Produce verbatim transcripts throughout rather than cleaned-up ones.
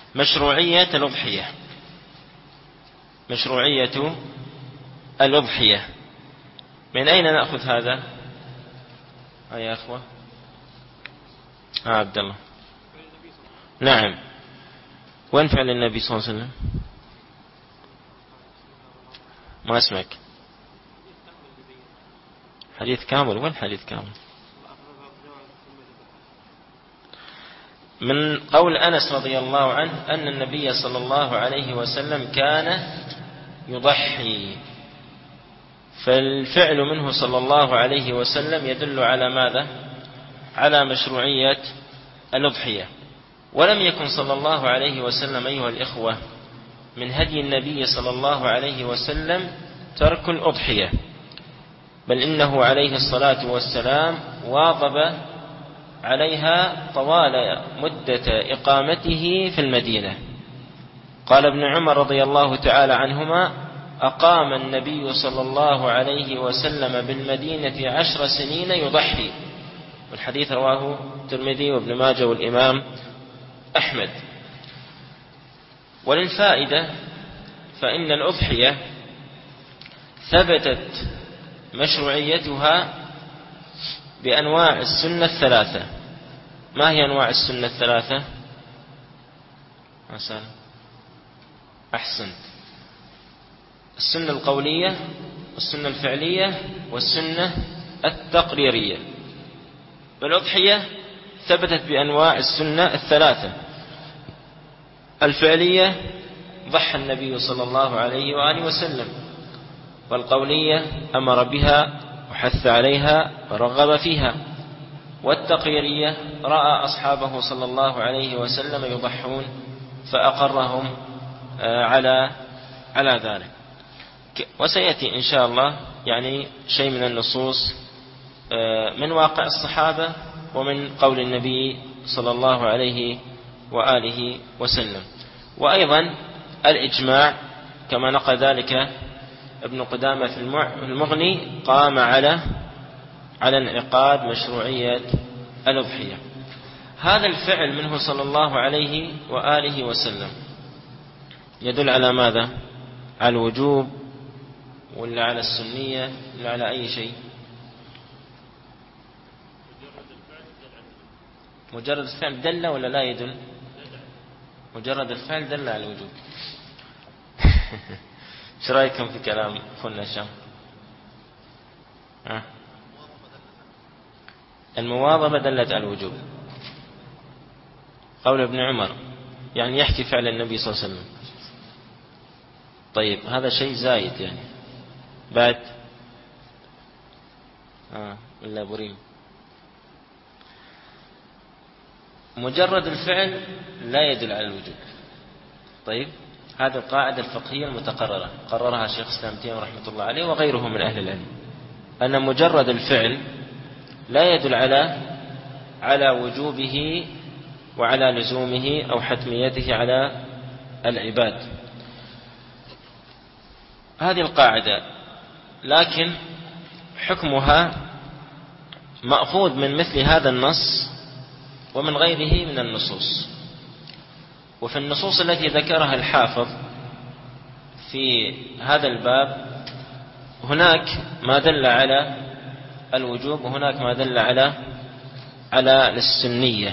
مشروعية الأضحية. مشروعية الأضحية من أين نأخذ هذا يا أخوة؟ آه عبد الله. نعم. وين فعل النبي صلى الله عليه وسلم؟ ما اسمك. حديث كامل. وين حديث كامل؟ من قول أنس رضي الله عنه أن النبي صلى الله عليه وسلم كان يضحي، فالفعل منه صلى الله عليه وسلم يدل على ماذا؟ على مشروعية الأضحية. ولم يكن صلى الله عليه وسلم أيها الإخوة من هدي النبي صلى الله عليه وسلم ترك الأضحية، بل إنه عليه الصلاة والسلام واظب عليها طوال مدة إقامته في المدينة. قال ابن عمر رضي الله تعالى عنهما: أقام النبي صلى الله عليه وسلم بالمدينة عشر سنين يضحي. والحديث رواه الترمذي وابن ماجه والإمام أحمد. وللفائدة فإن الأضحية ثبتت مشروعيتها بأنواع السنة الثلاثة. ما هي أنواع السنة الثلاثة؟ أحسن أحسن السنة القولية والسنة الفعلية والسنة التقريرية. والأضحية ثبتت بأنواع السنة الثلاثة. الفعلية ضحى النبي صلى الله عليه وآله وسلم، والقولية أمر بها وحث عليها ورغب فيها، والتقريرية رأى أصحابه صلى الله عليه وسلم يضحون فأقرهم على على ذلك. وسيأتي إن شاء الله يعني شيء من النصوص من واقع الصحابة ومن قول النبي صلى الله عليه وآله وسلم. وأيضا الإجماع كما نقل ذلك ابن قدامة في المغني قام على على انعقاد مشروعية الأضحية. هذا الفعل منه صلى الله عليه وآله وسلم يدل على ماذا؟ على الوجوب ولا على السنية ولا على أي شيء؟ مجرد الفعل دل ولا لا يدل؟ مجرد الفعل دل على الوجوب. ايش رايكم في كلام اخونا هشام؟ ها؟ المواظبة دلت على الوجوب. قول ابن عمر يعني يحكي فعل النبي صلى الله عليه وسلم. طيب هذا شيء زايد يعني بعد آه ولا بريم. مجرد الفعل لا يدل على الوجوب. طيب هذه القاعدة الفقهية المتقررة قررها شيخ الإسلام ابن تيمية رحمة الله عليه وغيره من أهل العلم، أن مجرد الفعل لا يدل على على وجوبه وعلى لزومه أو حتميته على العباد. هذه القاعدة لكن حكمها مأخوذ من مثل هذا النص ومن غيره من النصوص. وفي النصوص التي ذكرها الحافظ في هذا الباب هناك ما دل على الوجوب وهناك ما دل على على السنية.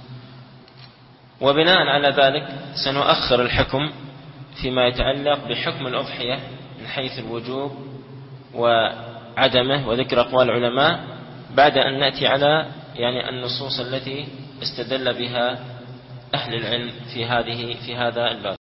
وبناء على ذلك سنؤخر الحكم فيما يتعلق بحكم الأضحية من حيث الوجوب وعدمه وذكر أقوال العلماء بعد أن نأتي على يعني النصوص التي استدل بها أهل العلم في هذه في هذا الباب.